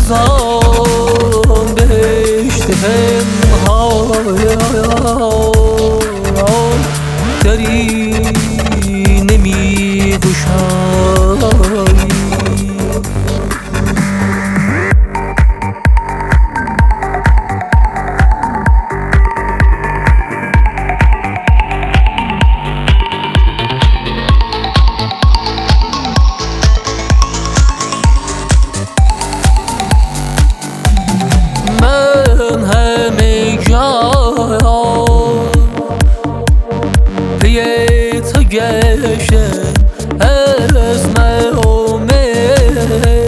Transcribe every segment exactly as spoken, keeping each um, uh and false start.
از آن بهشت پنهان دری نمی گشایی. من همه جا پی تو گشتم از نامه،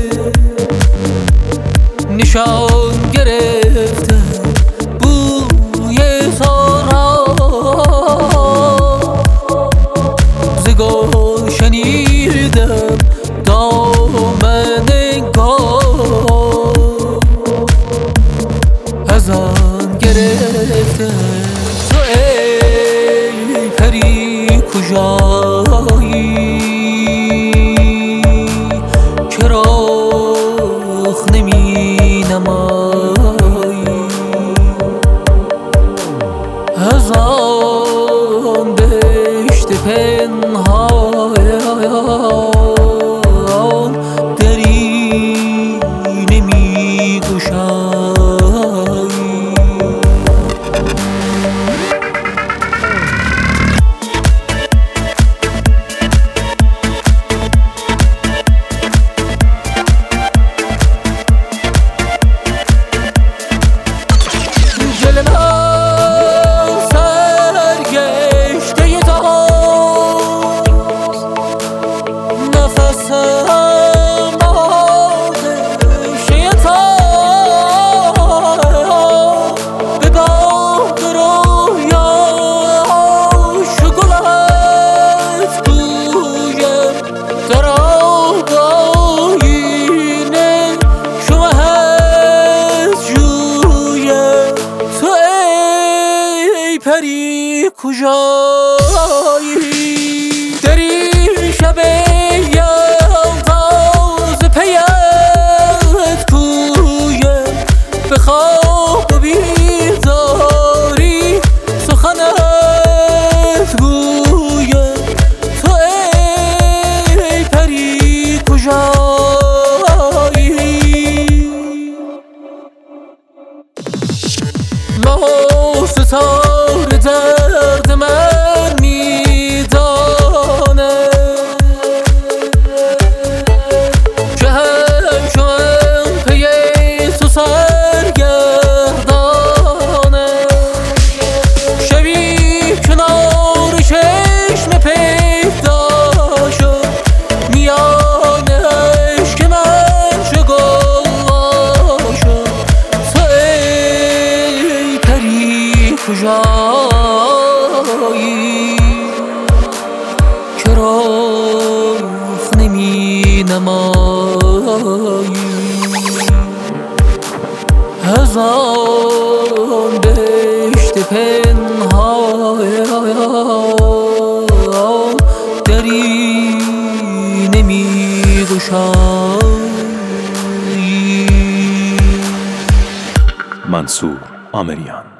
نشان گرفتم بوی سارا، ز گل شنیدم دامن گل، از آن گرفتم تو ای پری کجایی که رخ نمی نمایی. از آن بهشت پنهان دری نمی گشایی. دل من سرگشته تاست، نفسم آغشته تاست، به باد رویاش و گلت گویم در آیینه شما هست جویم. تو ای پری کجایی در این شب یلداز پیت کویم، به خواب و بیداری سخنت گویم. تو ای پری کجایی ماه و ستاره درد من میدانه، که همچو من پی تو سرگردانه. شبی کنار چشم پیدا شد میانش که من چو گل شد. تو ای پری کجایی که رخ نمی نمایی. از آن بهشت پنهان دری نمی گشایی. منصور آمریان.